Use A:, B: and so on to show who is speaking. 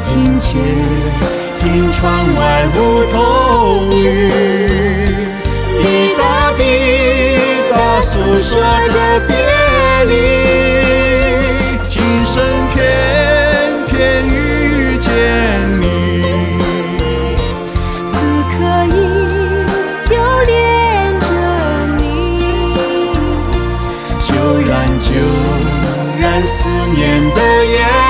A: 庭前，听窗外梧桐雨，滴答滴答诉说着别离。今生偏偏遇见你，
B: 此刻依旧恋着你，
A: 就燃思念的焰。